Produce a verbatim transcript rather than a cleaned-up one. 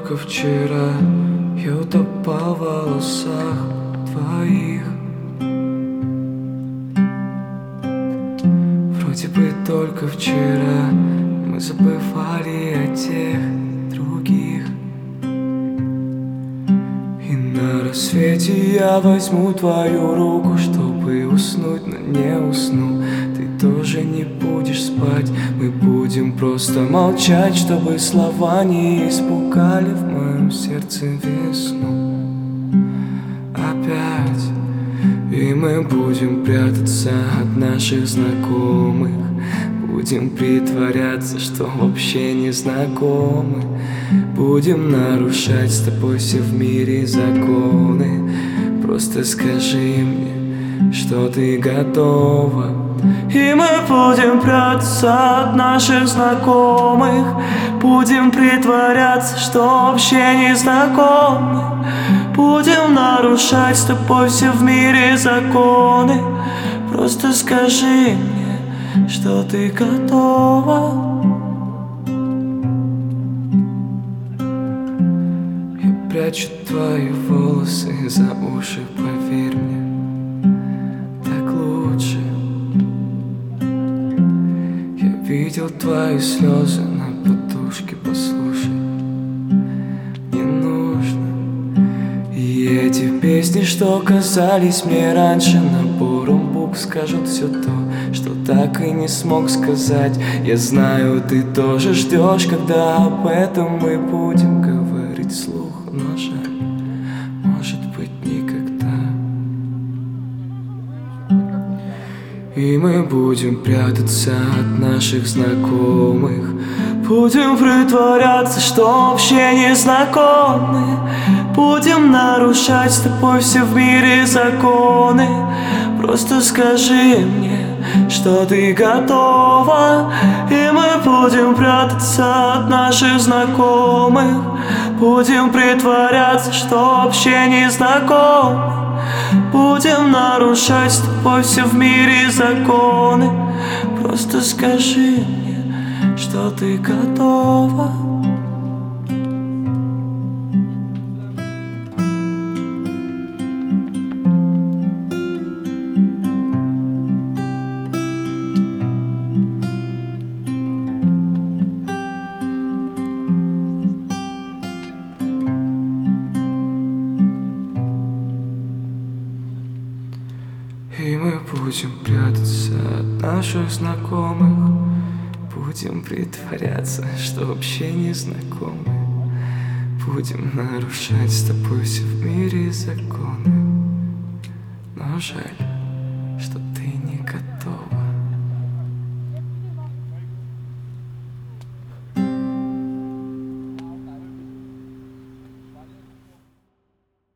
только вчера я утопал в волосах твоих. Вроде бы только вчера мы забывали о тех других. И на рассвете я возьму твою руку, чтобы уснуть, но не усну. Ты тоже не будешь спать, мы будем просто молчать, чтобы слова не испугали в моем сердце весну опять. И мы будем прятаться от наших знакомых, будем притворяться, что вообще не знакомы, будем нарушать с тобой все в мире законы. Просто скажи мне, что ты готова. И мы будем прятаться от наших знакомых, будем притворяться, что вообще не знакомы, будем нарушать с тобой все в мире законы. Просто скажи мне, что ты готова. Я прячу твои волосы за уши, поверь мне, так лучше. Я видел твои слезы на подушке, послушай, не нужно. И эти песни, что казались мне раньше набором букв, скажут все то, что так и не смог сказать. Я знаю, ты тоже ждешь, когда об этом мы будем говорить вслух, но жаль, может быть, никогда. И мы будем прятаться от наших знакомых, будем притворяться, что вообще не знакомы, будем нарушать с тобой все в мире законы. Просто скажи мне, что ты готова. И мы будем прятаться от наших знакомых, будем притворяться, что вообще не знакомы, будем нарушать с тобой все в мире законы. Просто скажи мне, что ты готова. И мы будем прятаться от наших знакомых, будем притворяться, что вообще не знакомы, будем нарушать с тобой все в мире законы. Но жаль, что ты не готова.